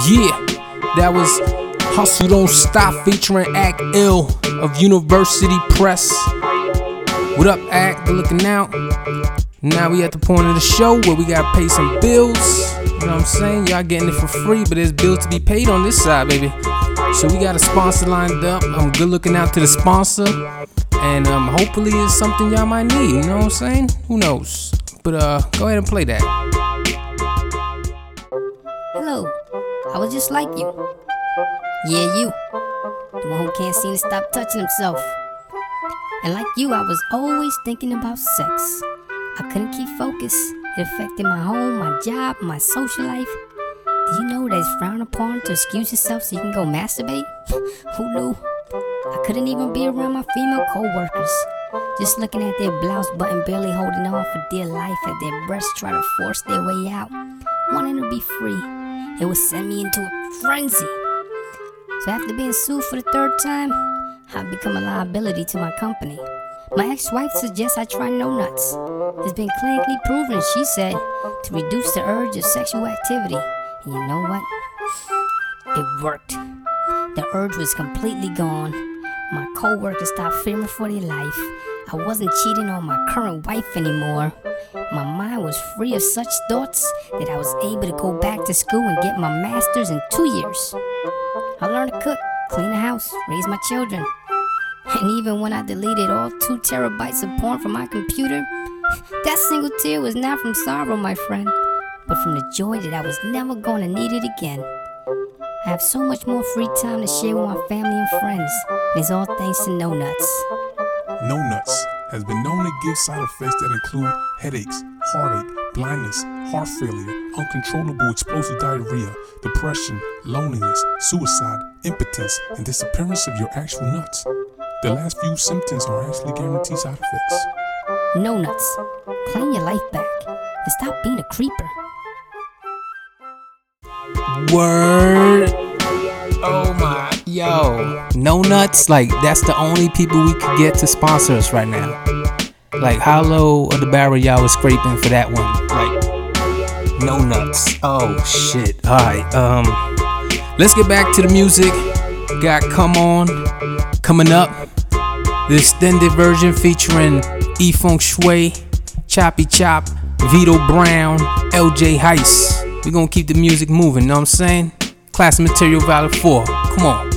Yeah, that was Hustle Don't Stop featuring Act Ill of University Press. What up, Act? Good looking out. Now we at the point of the show where we gotta pay some bills. You know what I'm saying? Y'all getting it for free, but there's bills to be paid on this side, baby. So we got a sponsor lined up. I'm good looking out to the sponsor. And hopefully it's something y'all might need, you know what I'm saying? Who knows? But go ahead and play that. Hello, I was just like you. Yeah, you. The one who can't seem to stop touching himself. And like you, I was always thinking about sex. I couldn't keep focus. It affected my home, my job, my social life. Do you know that it's frowned upon to excuse yourself so you can go masturbate? Who knew? I couldn't even be around my female co-workers. Just looking at their blouse button barely holding on for dear life as their breasts try to force their way out, wanting to be free. It would send me into a frenzy. So after being sued for the third time, I've become a liability to my company. My ex-wife suggests I try no nuts. It's been clinically proven, she said, to reduce the urge of sexual activity. And you know what? It worked. The urge was completely gone. My co-workers stopped fearing for their life. I wasn't cheating on my current wife anymore. My mind was free of such thoughts that I was able to go back to school and get my master's in 2 years. I learned to cook, clean the house, raise my children. And even when I deleted all 2 terabytes of porn from my computer, that single tear was not from sorrow, my friend, but from the joy that I was never going to need it again. I have so much more free time to share with my family and friends, and it's all thanks to No Nuts. No Nuts has been known to give side effects that include headaches, heartache, blindness, heart failure, uncontrollable explosive diarrhea, depression, loneliness, suicide, impotence, and disappearance of your actual nuts. The last few symptoms are actually guaranteed side effects. No Nuts. Claim your life back and stop being a creeper. Word. Oh my, yo. No Nuts, like that's the only people we could get to sponsor us right now. Like how low of the barrel y'all was scraping for that one? Like No Nuts. Oh shit. Alright, let's get back to the music. Got Come On coming up. The extended version featuring E-Funk Shui, Choppy Chop, Vito Brown, LJ Heist. We gonna keep the music moving, know what I'm saying? Class Material Valid 4. Come on.